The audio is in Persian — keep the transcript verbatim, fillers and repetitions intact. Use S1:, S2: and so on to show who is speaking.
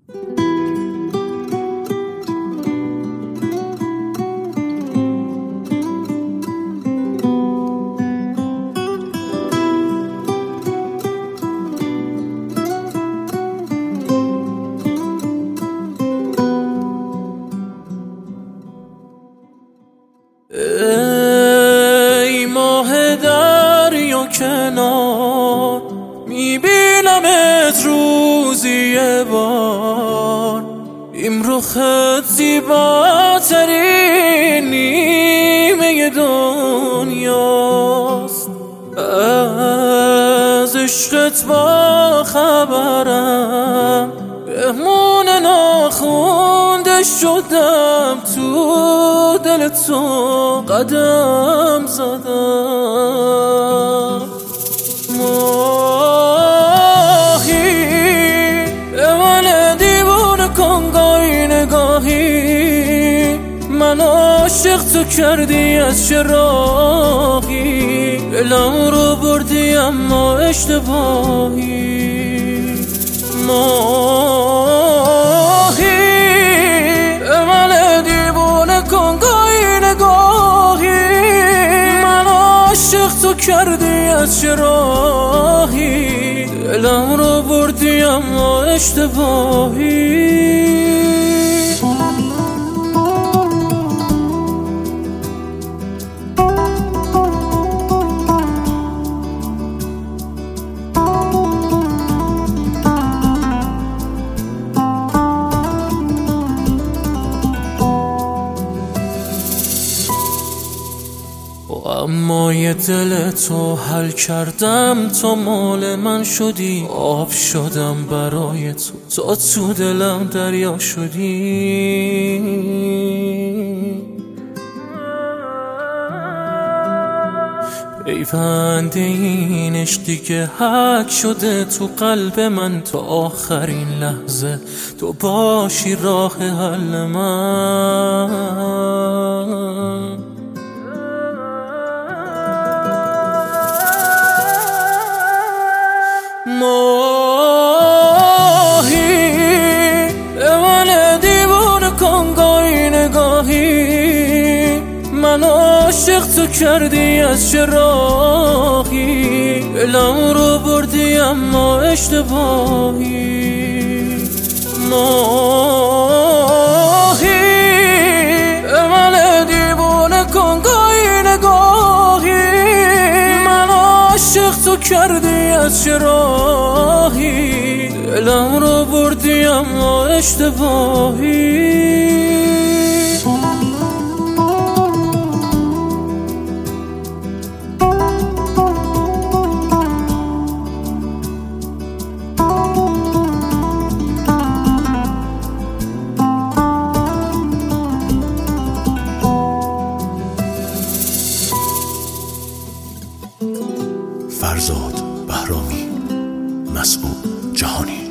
S1: ای ماه دریا کنار، میبینمت روزی یه بار. این رخت زیباترین نیمه دنیاست. از عشقت با خبرم، مهمون ناخونده شدم، تو دل تو قدم زدم. ماهی به من دیوونه کن گاهی نگاهی، من عاشق تو کردی از چه راهی، دلم رو بردی اما اشتباهی. ماهی به من دیوونه کن گاهی نگاهی، من عاشق تو کردی از چه راهی، دلم رو بردی اما اشتباهی. اما یه دل تو حل کردم، تو مال من شدی، آب شدم برای تو، تو تو دلم دریا شدی. پیوند این عشق دیگه حک شده تو قلب من، تا آخرین لحظه تو باشی راه حل من. ماهی به من دیوونه کن گاهی نگاهی، من عاشق تو کردی از چه راهی، دلم رو بردی اما اشتباهی. ماهی به من دیوونه کن گاهی نگاهی، من عاشق تو کردی از چه راهی، دلم رو بردی اما اشتباهی.
S2: فرزاد بهرامی، مسعود جهانی.